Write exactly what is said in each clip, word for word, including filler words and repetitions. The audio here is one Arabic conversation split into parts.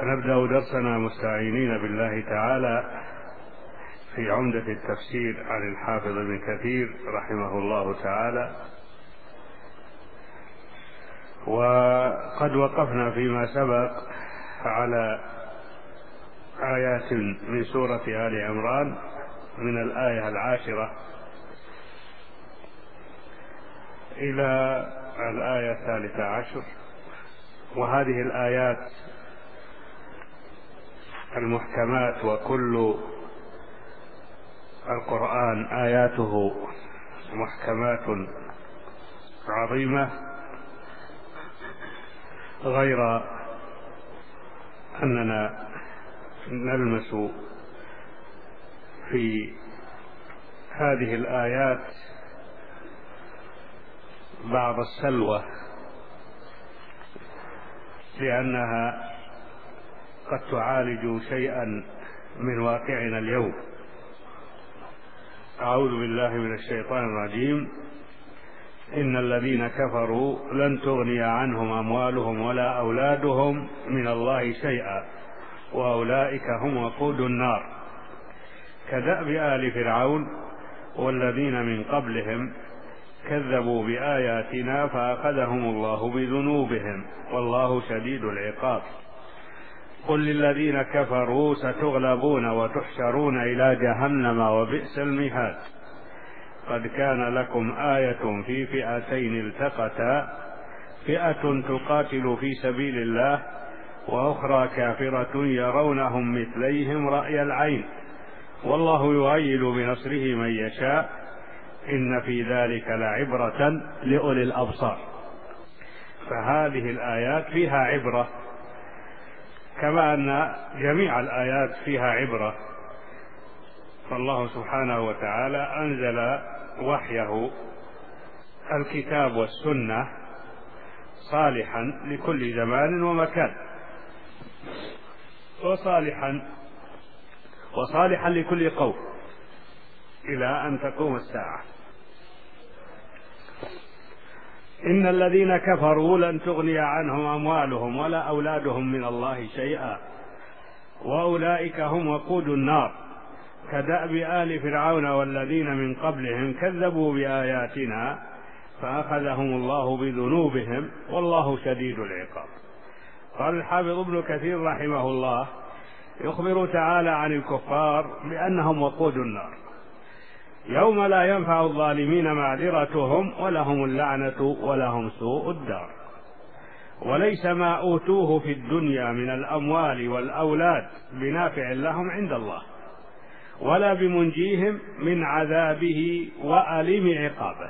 نبدأ درسنا مستعينين بالله تعالى في عمدة التفسير عن الحافظ ابن كثير رحمه الله تعالى. وقد وقفنا فيما سبق على آيات من سورة آل عمران من الآية العاشرة إلى الآية الثالثة عشر، وهذه الآيات المحكمات، وكل القرآن آياته محكمات عظيمة، غير أننا نلمس في هذه الآيات بعض السلوى، لأنها قد تعالج شيئا من واقعنا اليوم. أعوذ بالله من الشيطان الرجيم. إن الذين كفروا لن تغني عنهم أموالهم ولا أولادهم من الله شيئا وأولئك هم وقود النار كدأب آل فرعون والذين من قبلهم كذبوا بآياتنا فأخذهم الله بذنوبهم والله شديد العقاب. قل للذين كفروا ستغلبون وتحشرون إلى جهنم وبئس المهاد. قد كان لكم آية في فئتين التقتا، فئة تقاتل في سبيل الله وأخرى كافرة يرونهم مثليهم رأي العين والله يؤيد بنصره من يشاء إن في ذلك لعبرة لأولي الأبصار. فهذه الآيات فيها عبرة، كما أن جميع الآيات فيها عبرة. فالله سبحانه وتعالى أنزل وحيه الكتاب والسنة صالحا لكل زمان ومكان، وصالحا وصالحا لكل قوم إلى أن تقوم الساعة. إن الذين كفروا لن تغني عنهم أموالهم ولا أولادهم من الله شيئا وأولئك هم وقود النار كدأب آل فرعون والذين من قبلهم كذبوا بآياتنا فأخذهم الله بذنوبهم والله شديد العقاب. قال الحافظ ابن كثير رحمه الله: يخبر تعالى عن الكفار بأنهم وقود النار يوم لا ينفع الظالمين معذرتهم ولهم اللعنة ولهم سوء الدار. وليس ما أوتوه في الدنيا من الأموال والأولاد بنافع لهم عند الله ولا بمنجيهم من عذابه وأليم عقابه.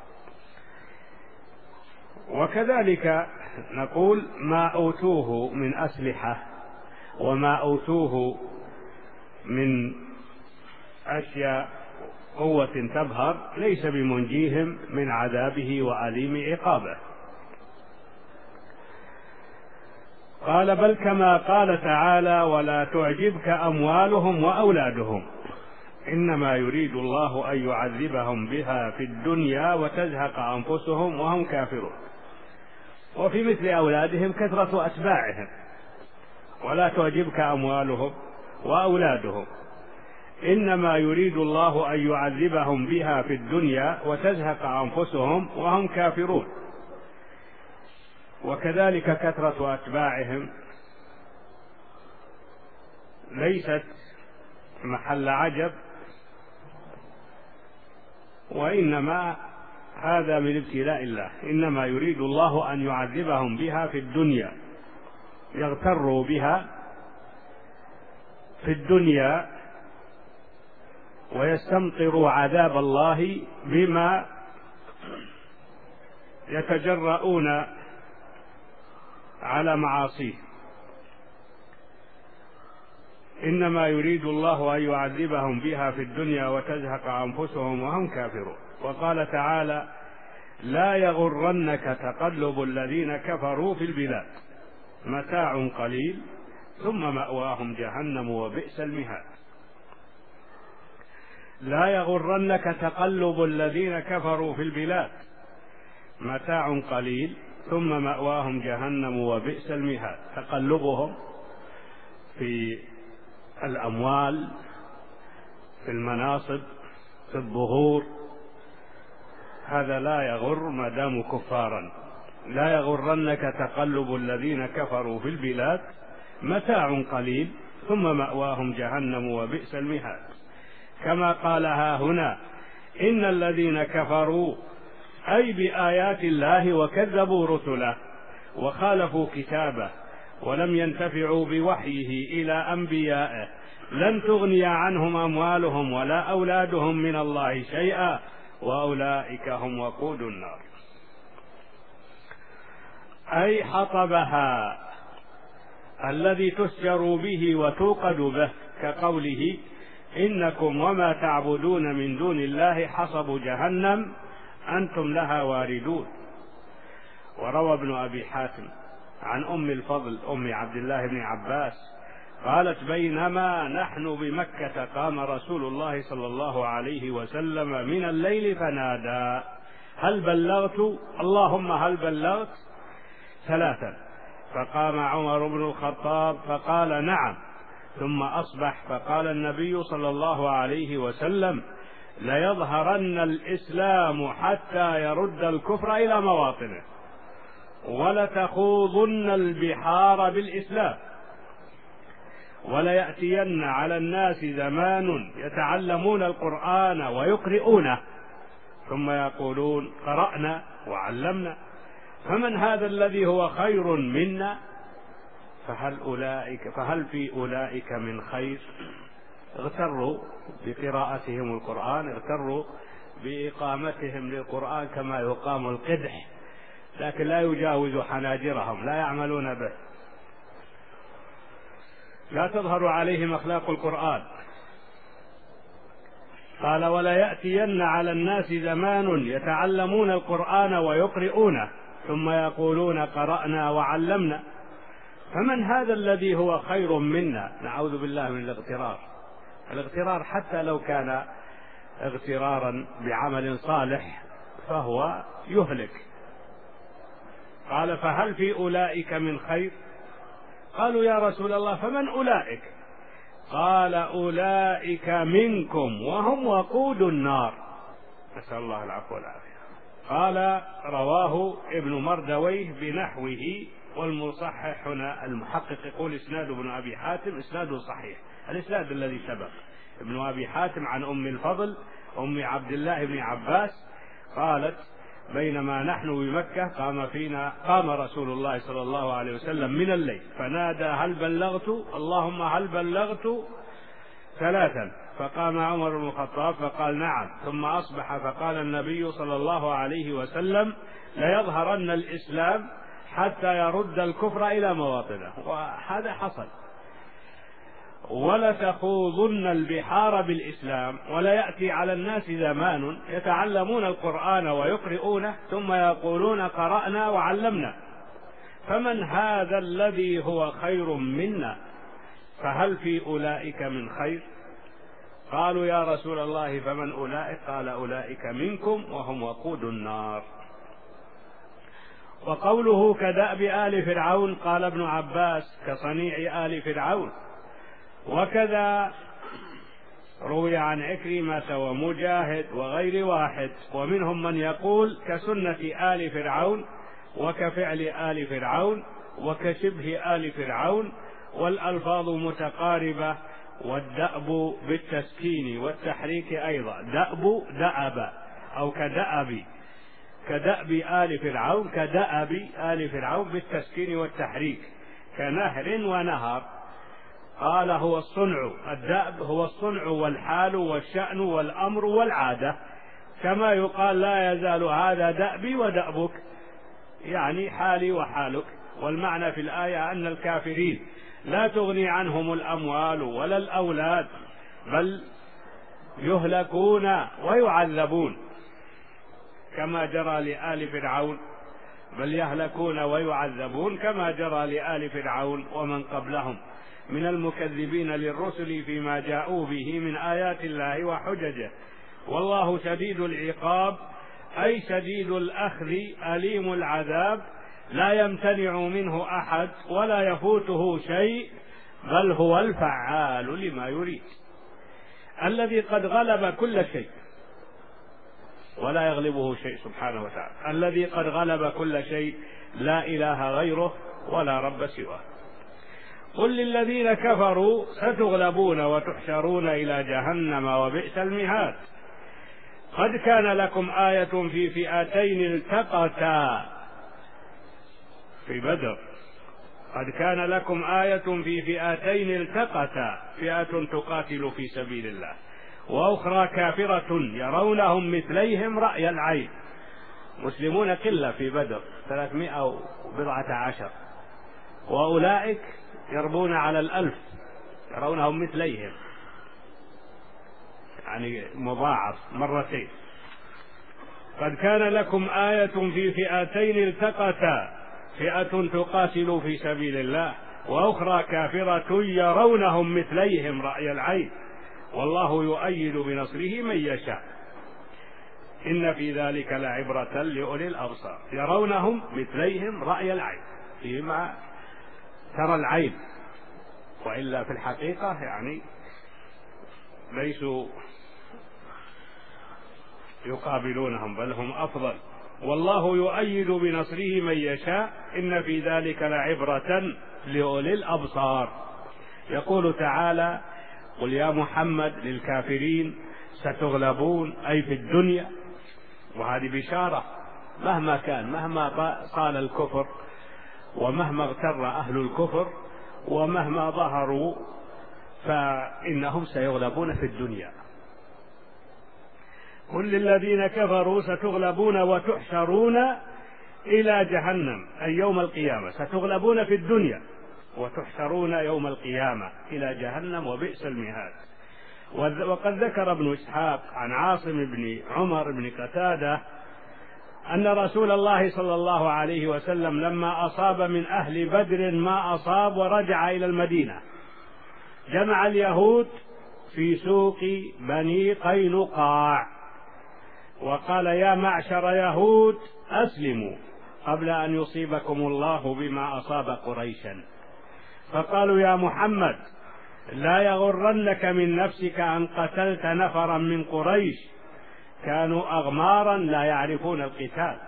وكذلك نقول ما أوتوه من أسلحة وما أوتوه من أشياء قوة تبهر ليس بمنجيهم من عذابه وأليم عقابه. قال: بل كما قال تعالى: ولا تعجبك أموالهم وأولادهم إنما يريد الله أن يعذبهم بها في الدنيا وتزهق أنفسهم وهم كافرون. وفي مثل أولادهم كثرة أتباعهم. ولا تعجبك أموالهم وأولادهم إنما يريد الله أن يعذبهم بها في الدنيا وتزهق أنفسهم وهم كافرون. وكذلك كثرة أتباعهم ليست محل عجب، وإنما هذا من ابتلاء الله. إنما يريد الله أن يعذبهم بها في الدنيا، يغتروا بها في الدنيا ويستمطروا عذاب الله بما يتجرؤون على معاصيه. إنما يريد الله أن يعذبهم بها في الدنيا وتزهق أنفسهم وهم كافرون. وقال تعالى: لا يغرنك تقلب الذين كفروا في البلاد متاع قليل ثم مأواهم جهنم وبئس المهاد. لا يغرنك تقلب الذين كفروا في البلاد متاع قليل ثم مأواهم جهنم وبئس المهاد. تقلبهم في الأموال، في المناصب، في الظهور، هذا لا يغر ما داموا كفارا. لا يغرنك تقلب الذين كفروا في البلاد، متاع قليل ثم مأواهم جهنم وبئس المهاد. كما قالها هنا: إن الذين كفروا أي بآيات الله وكذبوا رسله وخالفوا كتابه ولم ينتفعوا بوحيه إلى أنبيائه لن تغني عنهم أموالهم ولا أولادهم من الله شيئا وأولئك هم وقود النار. أي حطبها الذي تسجر به وتوقد به، كقوله: إنكم وما تعبدون من دون الله حصب جهنم أنتم لها واردون. وروى ابن أبي حاتم عن أم الفضل أم عبد الله بن عباس قالت: بينما نحن بمكة قام رسول الله صلى الله عليه وسلم من الليل فنادى: هل بلغت؟ اللهم هل بلغت؟ ثلاثا. فقام عمر بن الخطاب فقال: نعم. ثم أصبح فقال النبي صلى الله عليه وسلم: ليظهرن الإسلام حتى يرد الكفر إلى مواطنه، ولتخوضن البحار بالإسلام، وليأتين على الناس زمان يتعلمون القرآن ويقرؤونه ثم يقولون: قرأنا وعلمنا، فمن هذا الذي هو خير منا؟ فهل أولئك فهل في أولئك من خير؟ اغتروا بقراءتهم القرآن، اغتروا بإقامتهم للقرآن كما يقام القدح، لكن لا يجاوز حناجرهم، لا يعملون به. لا تظهر عليهم أخلاق القرآن. قال: ولا يأتين على الناس زمان يتعلمون القرآن ويقرؤونه ثم يقولون: قرأنا وعلمنا، فمن هذا الذي هو خير منا؟ نعوذ بالله من الاغترار. الاغترار حتى لو كان اغترارا بعمل صالح فهو يهلك. قال: فهل في أولئك من خير؟ قالوا: يا رسول الله فمن أولئك؟ قال: أولئك منكم وهم وقود النار، نسأل الله العفو والعافية. قال: رواه ابن مردويه بنحوه، والمصحح هنا المحقق يقول إسناد ابن أبي حاتم إسناد صحيح، الإسناد الذي سبق. ابن أبي حاتم عن أم الفضل أم عبد الله بن عباس قالت: بينما نحن بمكة قام فينا قام رسول الله صلى الله عليه وسلم من الليل فنادى: هل بلغت؟ اللهم هل بلغت؟ ثلاثا. فقام عمر بن الخطاب فقال: نعم. ثم أصبح فقال النبي صلى الله عليه وسلم: ليظهرن الإسلام حتى يرد الكفر إلى مواطنه. وهذا حصل. ولتخوضن البحار بالإسلام، ولا يأتي على الناس زمان يتعلمون القرآن ويقرؤونه ثم يقولون: قرأنا وعلمنا، فمن هذا الذي هو خير منا؟ فهل في أولئك من خير؟ قالوا: يا رسول الله فمن أولئك؟ قال: أولئك منكم وهم وقود النار. وقوله كدأب آل فرعون، قال ابن عباس: كصنيع آل فرعون. وكذا روي عن عكرمة ومجاهد وغير واحد، ومنهم من يقول: كسنة آل فرعون، وكفعل آل فرعون، وكشبه آل فرعون، والألفاظ متقاربة. والدأب بالتسكين والتحريك أيضا، دأب دأب أو كدأب، كدأب آل فرعون، كدأب آل فرعون بالتسكين والتحريك، كنهر ونهر. قال: هو الصنع، الدأب هو الصنع والحال والشأن والأمر والعادة، كما يقال: لا يزال هذا دأبي ودأبك، يعني حالي وحالك. والمعنى في الآية أن الكافرين لا تغني عنهم الأموال ولا الأولاد، بل يهلكون ويعذبون كما جرى لآل فرعون، بل يهلكون ويعذبون كما جرى لآل فرعون ومن قبلهم من المكذبين للرسل فيما جاءوا به من آيات الله وحججه. والله شديد العقاب، أي شديد الأخذ أليم العذاب، لا يمتنع منه أحد ولا يفوته شيء، بل هو الفعال لما يريد، الذي قد غلب كل شيء ولا يغلبه شيء سبحانه وتعالى، الذي قد غلب كل شيء لا إله غيره ولا رب سواه. قل للذين كفروا ستغلبون وتحشرون إلى جهنم وبئس المهاد. قد كان لكم آية في فئتين التقتا في بدر، قد كان لكم آية في فئتين التقتا، فئة تقاتل في سبيل الله وأخرى كافرة يرونهم مثليهم رأي العين. مسلمون قلة في بدر ثلاثمائة وبضعة عشر، وأولئك يربون على الألف يرونهم مثليهم، يعني مضاعف مرتين. قد كان لكم آية في فئتين التقتا، فئة تقاتل في سبيل الله وأخرى كافرة يرونهم مثليهم رأي العين والله يؤيد بنصره من يشاء إن في ذلك لعبرة لأولي الأبصار. يرونهم مثليهم رأي العين، فيما ترى العين، وإلا في الحقيقة يعني ليسوا يقابلونهم بل هم أفضل. والله يؤيد بنصره من يشاء إن في ذلك لعبرة لأولي الأبصار. يقول تعالى: قل يا محمد للكافرين ستغلبون، أي في الدنيا، وهذه بشارة مهما كان، مهما طال الكفر ومهما اغتر أهل الكفر ومهما ظهروا فإنهم سيغلبون في الدنيا. قل للذين كفروا ستغلبون وتحشرون إلى جهنم، أي يوم القيامة، ستغلبون في الدنيا وتحشرون يوم القيامة إلى جهنم وبئس المهاد. وقد ذكر ابن إسحاق عن عاصم بن عمر بن قتادة أن رسول الله صلى الله عليه وسلم لما أصاب من أهل بدر ما أصاب ورجع إلى المدينة جمع اليهود في سوق بني قينقاع وقال: يا معشر يهود أسلموا قبل أن يصيبكم الله بما أصاب قريشا. فقالوا: يا محمد لا يغرنك من نفسك أن قتلت نفرا من قريش كانوا أغمارا لا يعرفون القتال.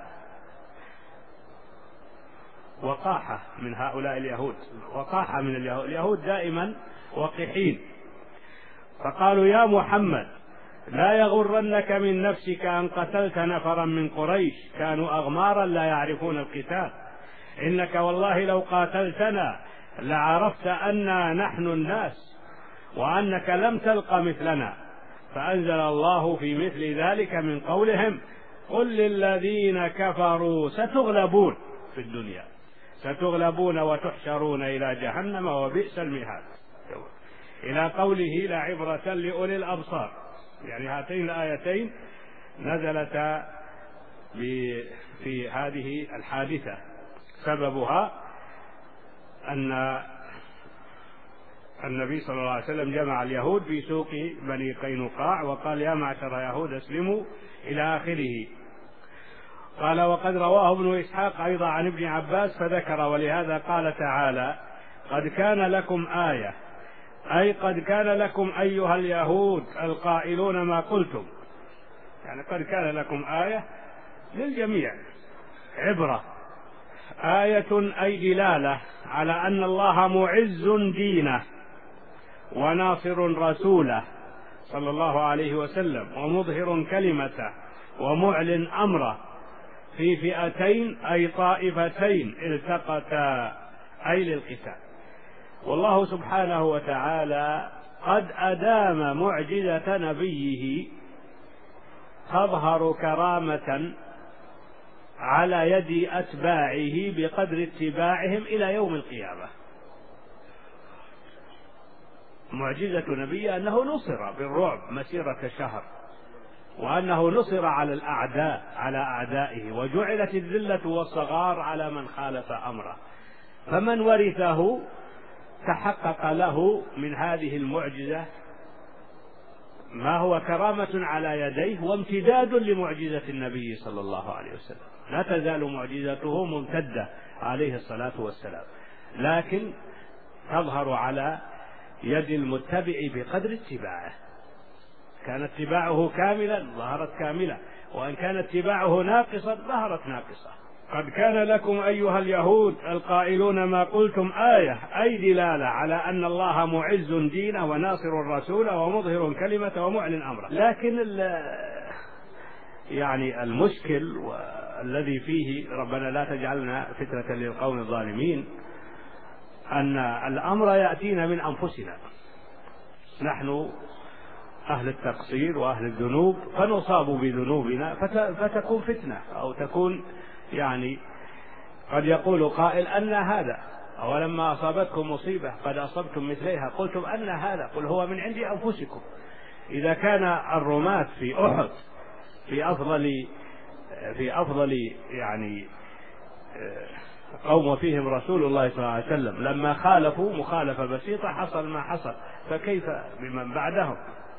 وقاحة من هؤلاء اليهود، وقاحة من اليهود، اليهود دائما وقحين. فقالوا: يا محمد لا يغرنك من نفسك أن قتلت نفرا من قريش كانوا أغمارا لا يعرفون القتال، إنك والله لو قاتلتنا لعرفت أننا نحن الناس وأنك لم تلق مثلنا. فأنزل الله في مثل ذلك من قولهم: قل للذين كفروا ستغلبون في الدنيا ستغلبون وتحشرون إلى جهنم وبئس المهاد، إلى قوله لعبرة لأولي الأبصار. يعني هاتين الآيتين نزلتا في هذه الحادثة، سببها أن النبي صلى الله عليه وسلم جمع اليهود في سوق بني قينقاع وقال: يا معشر يهود أسلموا إلى آخره. قال: وقد رواه ابن إسحاق أيضا عن ابن عباس فذكر: ولهذا قال تعالى: قد كان لكم آية، أي قد كان لكم أيها اليهود القائلون ما قلتم. يعني قد كان لكم آية للجميع، عبرة، آية أي دلالة على أن الله معز دينه وناصر رسوله صلى الله عليه وسلم ومظهر كلمته ومعلن أمره في فئتين أي طائفتين التقتا أي للقتال. والله سبحانه وتعالى قد أدام معجزة نبيه تظهر كرامة على يد أتباعه بقدر اتباعهم إلى يوم القيامة. معجزة نبيه أنه نصر بالرعب مسيرة شهر، وأنه نصر على الأعداء على أعدائه، وجعلت الذلة والصغار على من خالف أمره. فمن ورثه تحقق له من هذه المعجزة ما هو كرامة على يديه وامتداد لمعجزة النبي صلى الله عليه وسلم. لا تزال معجزته ممتدة عليه الصلاة والسلام، لكن تظهر على يد المتبع بقدر اتباعه. كان اتباعه كاملا ظهرت كاملة، وإن كان اتباعه ناقصا ظهرت ناقصة. قد كان لكم أيها اليهود القائلون ما قلتم آية، أي دلالة على أن الله معز دينه وناصر الرسول ومظهر كلمة ومعلن أمره. لكن يعني المشكل والذي فيه ربنا لا تجعلنا فتنة للقوم الظالمين أن الأمر يأتينا من أنفسنا، نحن أهل التقصير وأهل الذنوب، فنصاب بذنوبنا فتكون فتنة، أو تكون يعني قد يقول قائل أن هذا أولما أصابتكم مصيبة قد أصبتم مثليها قلتم أن هذا، قل هو من عند أنفسكم. إذا كان الرماة في أحد في أفضل في أفضل يعني قوم فيهم رسول الله صلى الله عليه وسلم لما خالفوا مخالفة بسيطة حصل ما حصل، فكيف بمن بعدهم؟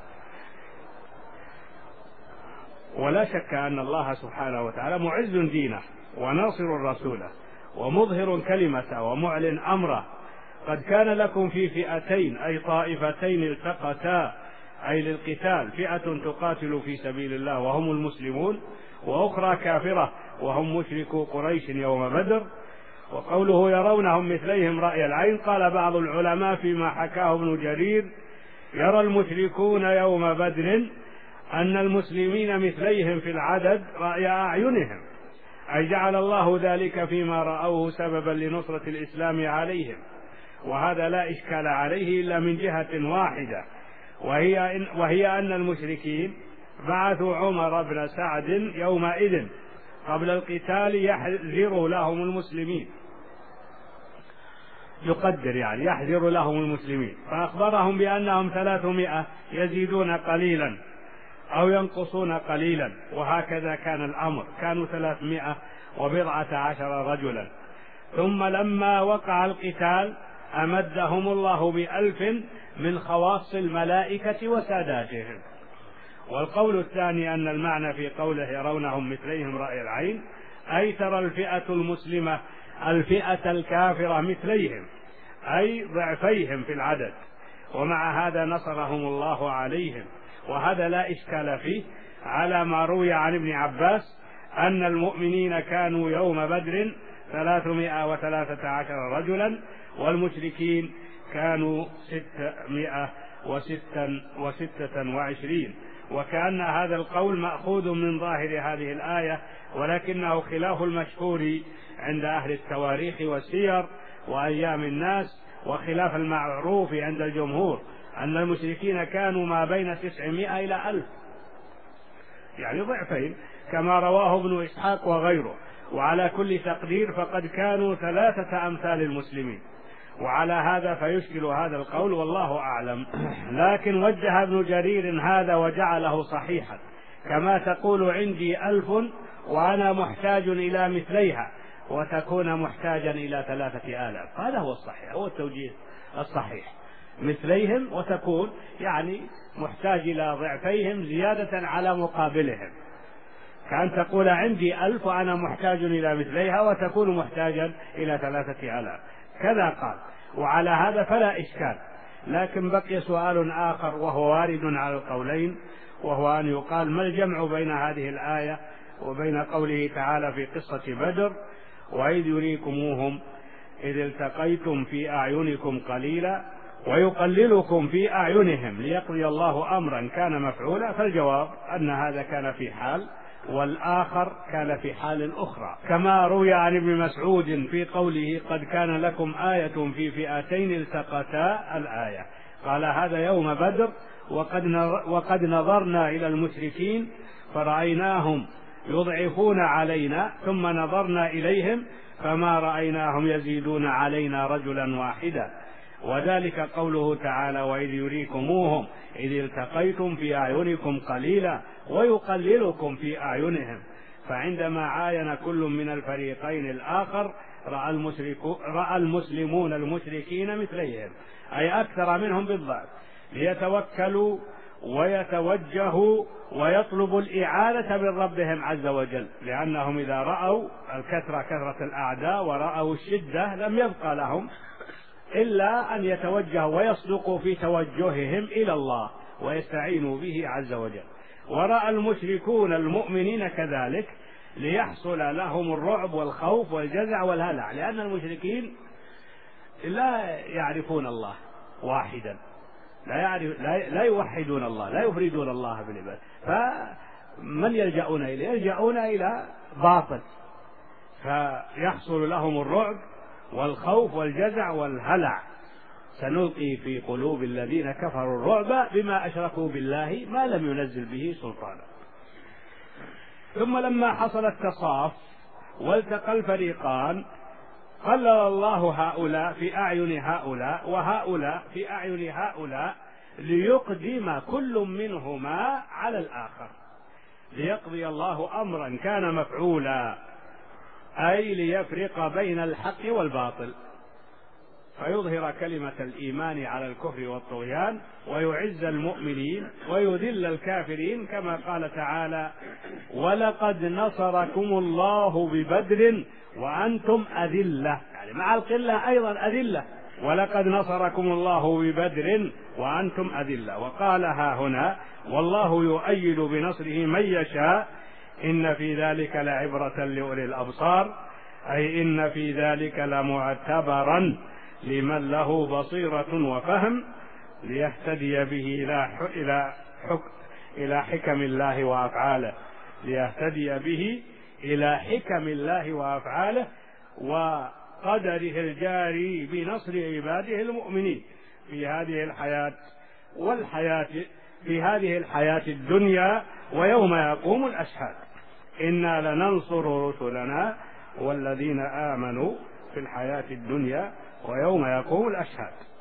ولا شك أن الله سبحانه وتعالى معز دينه وناصر رسوله ومظهر كلمته ومعلن أمره. قد كان لكم في فئتين أي طائفتين التقتا أي للقتال، فئة تقاتل في سبيل الله وهم المسلمون، وأخرى كافرة وهم مشركو قريش يوم بدر. وقوله يرونهم مثليهم رأي العين، قال بعض العلماء فيما حكاه ابن جرير يرى المشركون يوم بدر أن المسلمين مثليهم في العدد رأي أعينهم، أي جعل الله ذلك فيما رأوه سببا لنصرة الإسلام عليهم. وهذا لا إشكال عليه إلا من جهة واحدة، وهي, إن وهي أن المشركين بعثوا عمر بن سعد يومئذ قبل القتال يحذر لهم المسلمين، يقدر يعني يحذر لهم المسلمين، فأخبرهم بأنهم ثلاثمائة يزيدون قليلا أو ينقصون قليلا، وهكذا كان الأمر، كانوا ثلاثمائة وبضعة عشر رجلا. ثم لما وقع القتال أمدهم الله بألف من خواص الملائكة وساداتهم. والقول الثاني أن المعنى في قوله يرونهم مثليهم رأي العين أي ترى الفئة المسلمة الفئة الكافرة مثليهم أي ضعفيهم في العدد، ومع هذا نصرهم الله عليهم. وهذا لا إشكال فيه على ما روي عن ابن عباس أن المؤمنين كانوا يوم بدر ثلاثمائة وثلاثة عشر رجلا والمشركين كانوا ستمائة وستة وستة وعشرين. وكأن هذا القول مأخوذ من ظاهر هذه الآية، ولكنه خلاف المشهور عند أهل التواريخ والسير وأيام الناس، وخلاف المعروف عند الجمهور أن المشركين كانوا ما بين تسعمائة إلى ألف، يعني ضعفين كما رواه ابن إسحاق وغيره. وعلى كل تقدير فقد كانوا ثلاثة أمثال المسلمين، وعلى هذا فيشكل هذا القول والله أعلم. لكن وجه ابن جرير هذا وجعله صحيحا، كما تقول عندي ألف وأنا محتاج إلى مثليها وتكون محتاجا إلى ثلاثة آلاف، هذا هو الصحيح، هو التوجيه الصحيح، مثليهم وتكون يعني محتاج إلى ضعفيهم زيادة على مقابلهم، كأن تقول عندي ألف وأنا محتاج إلى مثليها وتكون محتاجا إلى ثلاثة آلاف، كذا قال. وعلى هذا فلا إشكال. لكن بقي سؤال آخر وهو وارد على القولين، وهو أن يقال ما الجمع بين هذه الآية وبين قوله تعالى في قصة بدر وإذ يريكموهم إذ التقيتم في أعينكم قليلا ويقللكم في أعينهم ليقضي الله أمرا كان مفعولا؟ فالجواب أن هذا كان في حال والآخر كان في حال أخرى، كما روي عن ابن مسعود في قوله قد كان لكم آية في فئتين التقتا الآية، قال هذا يوم بدر وقد وقد نظرنا إلى المشركين فرأيناهم يضعفون علينا ثم نظرنا إليهم فما رأيناهم يزيدون علينا رجلا واحدا. وذلك قوله تعالى وإذ يريكموهم إذ التقيتم في أعينكم قليلا ويقللكم في أعينهم. فعندما عاين كل من الفريقين الآخر رأى, رأى المسلمون المشركين مثليهم أي أكثر منهم بالضعف ليتوكلوا ويتوجهوا ويطلبوا الإعانة من ربهم عز وجل، لأنهم إذا رأوا الكثرة كثرة الأعداء ورأوا الشدة لم يبقى لهم إلا أن يتوجهوا ويصدقوا في توجههم إلى الله ويستعينوا به عز وجل. ورأى المشركون المؤمنين كذلك ليحصل لهم الرعب والخوف والجزع والهلع، لأن المشركين لا يعرفون الله واحدا، لا, يعرف لا, لا يوحدون الله، لا يفردون الله بالعبادة، فمن يلجؤون إليه؟ يلجؤون إلى باطل، فيحصل لهم الرعب والخوف والجزع والهلع. سنلقي في قلوب الذين كفروا الرعب بما أشركوا بالله ما لم ينزل به سلطانا. ثم لما حصل التصاف والتقى الفريقان قلل الله هؤلاء في أعين هؤلاء وهؤلاء في أعين هؤلاء ليقدم كل منهما على الآخر، ليقضي الله أمرا كان مفعولا، أي ليفرق بين الحق والباطل، فيظهر كلمة الإيمان على الكفر والطغيان، ويعز المؤمنين ويذل الكافرين، كما قال تعالى: ولقد نصركم الله ببدر وأنتم أذلة، يعني مع القلة أيضا أذلة، ولقد نصركم الله ببدر وأنتم أذلة. وقالها هنا: والله يؤيد بنصره من يشاء إن في ذلك لعبرة لأولي الأبصار، أي إن في ذلك لمعتبرا لمن له بصيرة وفهم ليهتدي به إلى إلى حكم الله وأفعاله، ليهتدي به إلى حكم الله وأفعاله وقدره الجاري بنصر عباده المؤمنين في هذه الحياة والحياة في هذه الحياة الدنيا ويوم يقوم الأشهاد. إنا لننصر رسلنا والذين آمنوا في الحياة الدنيا ويوم يقوم الأشهاد.